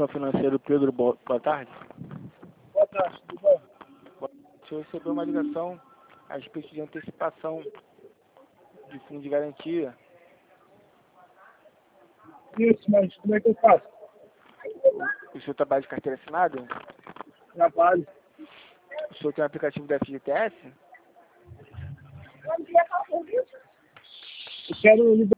Educação Financeira, Pedro, boa tarde. Boa tarde, tudo bom? O senhor recebeu uma ligação a respeito de antecipação de fundo de garantia. Isso, mas como é que eu faço? O senhor trabalha de carteira assinada? Trabalho. O senhor tem um aplicativo da FGTS? Eu quero